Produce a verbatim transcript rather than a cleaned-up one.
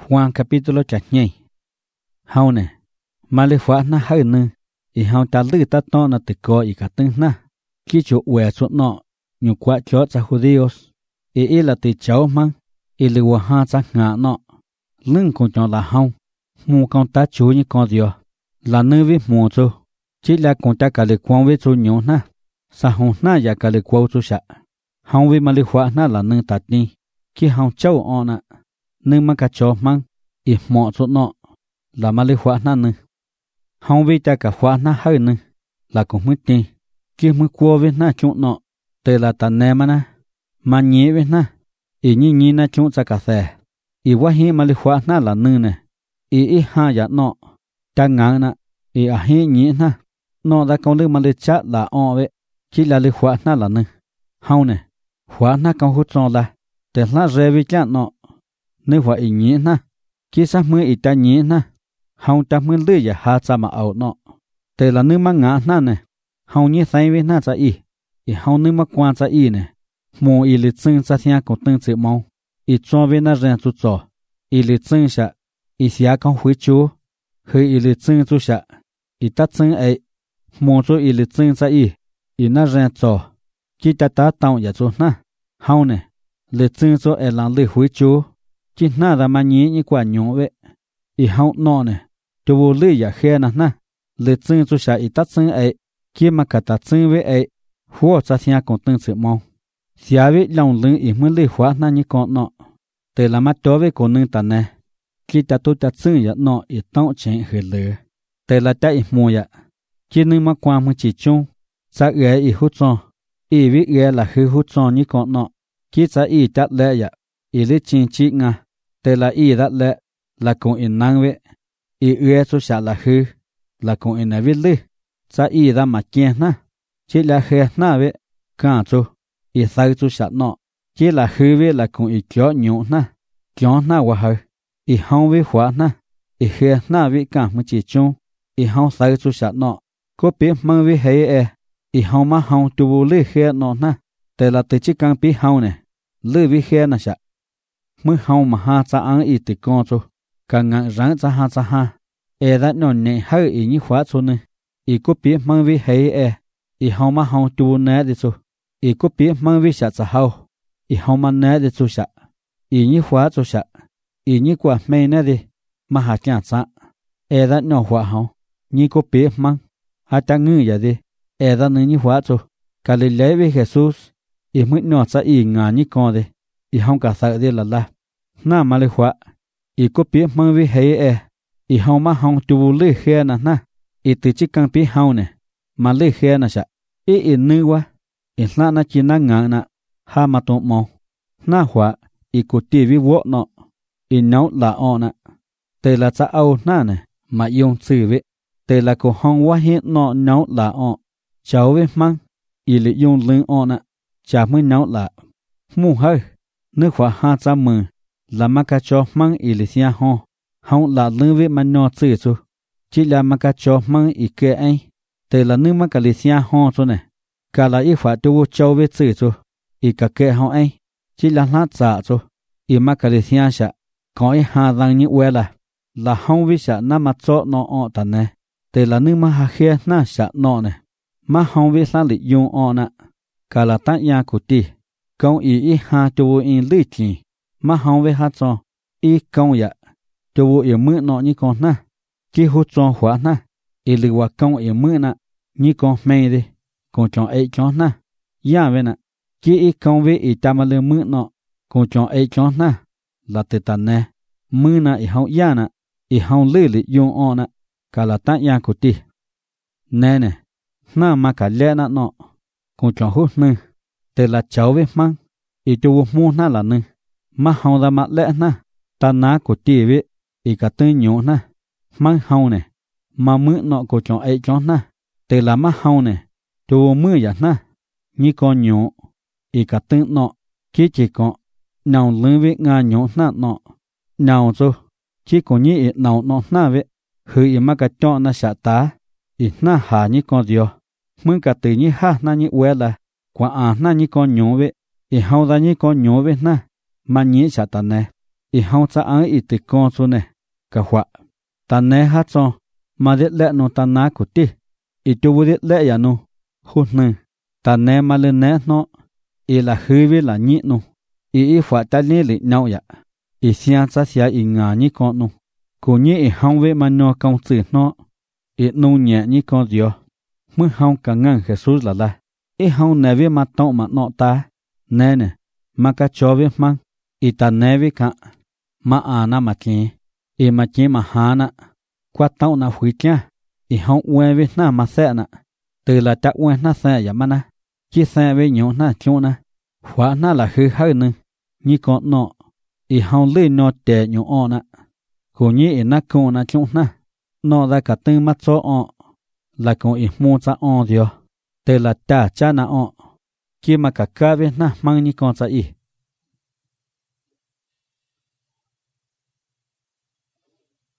Juan capítulo chặt nhây. Hao nè, mà lê phá na hơi nư, ý hao ta lư ta to na tự có ý cả tưng na, khi chỗ uẻ suốt nọ, nhục quá chó cha Judios, ý ý là tự cháu mang, ý lư hòa ha cha ngã nọ, lưng con chó là hao, mù con ta chú như con diò, là nư với mù chú, chỉ là con ta cả lê quang với chú nhổ na, sa hông na ya cả lê quao chú sạ, hao với mà lê phá na là nư tạt ni, khi hao cháu ọ nạ. Nương mà cả chó mang, ít mọ chỗ nọ, là mà lấy khóa na nương. Hông vì ta cả khóa na hơi nương, là cũng mất đi. Kia mới qua với na chỗ nọ, tê là ta nè mà na, mà nhé với na, ý nhí nhí na chỗ ta cả thẻ. Ý quá hi mà lấy khóa na là nương nè, ý ý ha dạ nọ, ta ngã na, ý à hi nhé na, nọ đã câu lưu mà lấy chát là ọ vậy, chỉ là lấy khóa na là nương. Hông nè, khóa na câu hút cho là, tê là rê với chát nọ. Nếu hòa ý nhé na, kia sa mưa ý ta nhé na, hông ta mưa lưỡi ya ha cha mà ảo nọ, tề là nếu mà ngã na nè, hông nhé say với na cha ý, ý hông nếu mà quan cha ý nè, mồ ý lịch sinh cha thiên cổ tương tự mong, ý cho với na rèn chú trò, ý lịch sinh sa, ý xia con hủy chú, hơi ý lịch sinh chú sa, ý ta sinh ấy, mồ cho ý lịch sinh cha ý, ý na rèn trò, kia ta ta tao ya chú na, hông nè, lịch sinh cho ấy là lịch hủy chú. Chỉ na ra mà nhí như quả nhổ vậy, ý hậu nọ nè, cho vô lưỡi giả khe nè na, lưỡi chân cho xả ý tát chân ấy, kia mà cả tát chân với ấy, hùa cha thiên còn tương sự mong, xả với lòng lưng ý mới lưỡi khóa na như con nọ, từ là mắt đó với con nương tàn nè, khi ta tôi tát chân giả nọ ý tao chén hơi lửa, từ là ta ý mua giả, kia nương mà qua mới chỉ chung, sa ghé ý hút cho, ý với ghé là hư hút cho như con nọ, kia sa ý tát lẽ giả, ý lý chính trị nga. Tê là ý đã lệ, là cũng in năng vệ, ý ue cho xả là hư, là cũng in viết lư, cha ý đã mà kiên na, chỉ là khé na vệ, cả cho, ý thâu cho xả nọ, chỉ là hư vệ là cũng ý kéo nhũ na, kéo na hòa hờ, ý hông vệ khóa na, ý khé na vệ cả mà chỉ chung, ý hông thâu cho xả nọ, có biết mang vệ hay e, ý hông mà hông tu vô lư khé nọ na, tê là tự chỉ càng biết hông nè, lư vệ khé na xả. Mới hông mà ha cha ăn ít thì con cho, cả ngàn ráng cha ha cha ha, e đã ngon nè hơi ý như khóa cho nè, ý có biết mang vi hay e, ý hông mà hông tu nè để cho, ý có biết mang vi sạ cha hậu, ý hông mà nè để cho sạ, ý như khóa cho sạ, ý như quả mày nè đi, mà hạ chả cha, e đã ngon khóa hông, như có biết mang, hạ cha ngư vậy đi, e đã nè như khóa cho, cả lấy lấy với Jesus, ý mới ngon cha ý ngà như con đi, ý hông cả sợ đi là la. Na mà lấy khóa, ý có biết mang vi hay e, ý hông mà hông tu lưỡi khe nè na, ý tự chỉ càng biết hông nè, mà lưỡi khe nè sạ, ý ý nữ quá, ý na na chỉ na ngang nè, ha mà tụng mong, na khóa, ý có tì vi vỗ nọ, ý nấu là ọ nè, tề là cha âu na nè, mà dùng chữ vậy, tề là có hông quá hiện nọ nấu là ọ, cháu với mang, ý lý dùng lưng ọ nè, chả mới nấu là, mù hơi, nước khóa ha cha mờ. Là mà cả cho mang ý lý thia hông, hông là lưng với mà nọ chữ chú, chỉ là mà cả cho mang ý kê anh, tề là nước mà cả lý thia hông chú nè, cả là ý phá tu châu với chữ chú, ý cả kê hông anh, chỉ là lát giả chú, ý mà cả lý thia sạ, có ý hà răng như uế là, là hông với sạ nà mà cho nọ ọ tà nè, tề là nước mà hà khê nà sạ nọ nè, mà hông với sạ lý dùng ọ nè, cả là tác gia của tì, công ý ý hà tu in lý chì. Mà hông với hát cho, ý công dạ, cho vô yếu mưa nọ như con na, kì hút cho khóa na, ý lưu hòa công yếu mưa na, như con mê đi, con chọn ấy cho na, dạ về na, kì ý công với ý ta mà lưu mưa nọ, con chọn ấy cho na, là tự tàn nè, mưa na ý hông dạ na, ý hông lưu lý dùng ọ na, cả là tác dạ của tì. Nè nè, na mà cả lẽ na nọ, con chọn hút nư, tự là cháu với mang, ý cho vô mua na là nư. Mà hông ra mặt lẽ na, ta ná của tì với, ý cả tư nhổ na, mang hông nè, mà mưa nọ của chọn ấy cho na, từ là mà hông nè, cho mưa giả na, như con nhổ, ý cả tư nọ, kia chỉ có, nào lưng với ngà nhổ na nọ, nào cho, chỉ có như ý nào nọ na với, hư ý mà cả chọn na xả tá, ý na hà như con diò, mưa cả từ như ha na như uế là, quả à na như con nhổ với, ý hông ra như con nhổ với na. Mà nhé chả tàn nè, y hao cha ang y ti con su ne ka hua ta ne ha cho ma det le no ta na ku ti y tu det le ya no hu ne ta ne ma le ne no y la hư vi la nhị no y y hua ta ni li nau ya y xian cha sia y nga ni con no ku ni y hao ve ma no công chữ no y no nhẹ ni con dio mưa hao cả ngang Jesus là la y hao ne vi ma to ma no ta ne ne ma ka cho vi mang y ta ne vi ka ma ana ma ki y ma ki ma hana qua tao na hui kia y hao we vi na ma se na từ là ta we na se ya ma na chi se vi nyu na chu na hua na là hư hư nư ni con no y hao le no te nyu o na ko ni y na ko na chu na no da ka tư ma cho o là con y mu cha o dio từ là ta cha na o ki ma ka ka vi na mang ni con cha y